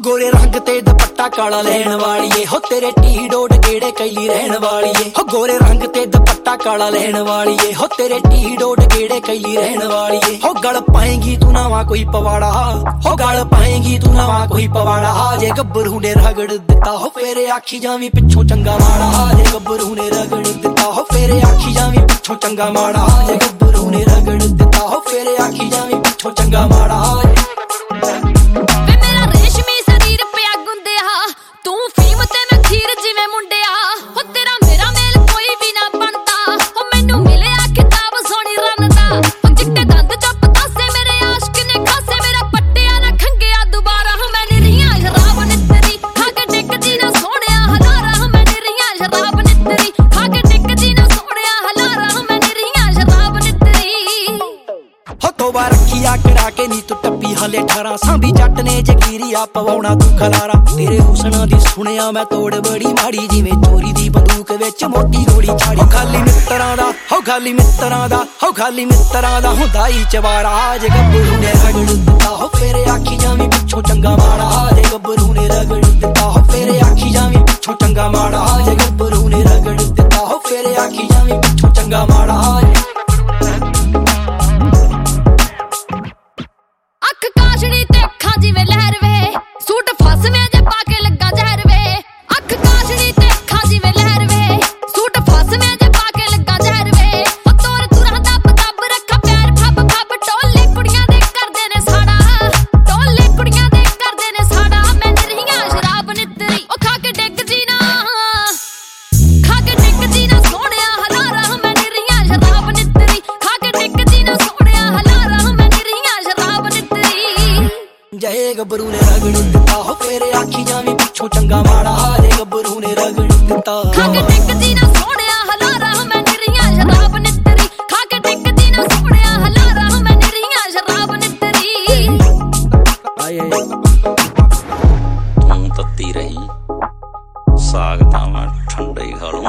गोरे रंग ते दुपट्टा काला लैन वालिए हो तेरे टी डोड गेड़े कैली रहन वालिए हो गोरे रंग ते दुपट्टा काला लैन वालिए हो तेरे टी डोड गेड़े कैली रहन वालिए हो गल पाएंगी तू नवा कोई पवाड़ा हो गल पाएंगी तू नवा कोई पवाड़ा जे गब्बरू ने रगड़ दिता हो फेरे आखी जावी पिछों चंगा माड़ा जे गब्बरू ने रगड़ दिता हो फेरे आखी जावी पिछों चंगा माड़ा जे गब्बरू ने रगड़ दिता हो फेरे आखी जावी पिछों चंगा माड़ा करा के नी तू टप्पी हले 18 सांभी जट ने जगीरी आ पवाउणा तू खलारा तेरे हुसना दी सुनिया मैं तोड़ बड़ी माड़ी जिवें चोरी दी बंदूक विच मोटी गोली छाड़ी खाली मित्तरां दा हो खाली मित्तरां दा हो खाली मित्तरां दा हुंदा ही चवाड़ा जे गब्बरू ने रगड़ दिता हो फेरे आखी जावी पिछों चंगा माड़ा जे गब्बरू ने रगड़ दिता हो फेरे आखी जावी पिछों चंगा माड़ा जे गब्बरू ने रगड़ दिता हो फेरे आखी जावी पिछों चंगा माड़ा जे गब्बरू ने रगड़ दिता हो फेरे आखी जावी पिछों चंगा माड़ा जे गब्बरू ने रगड़ दिता खाके टिक जी ना सोहणिया हलारा मैं निरियां शराब नितरी खाके टिक जी ना सोहणिया हलारा मैं निरियां शराब नितरी आए तू तत्ती रही साग तां मैं ठंडे ही खा लूं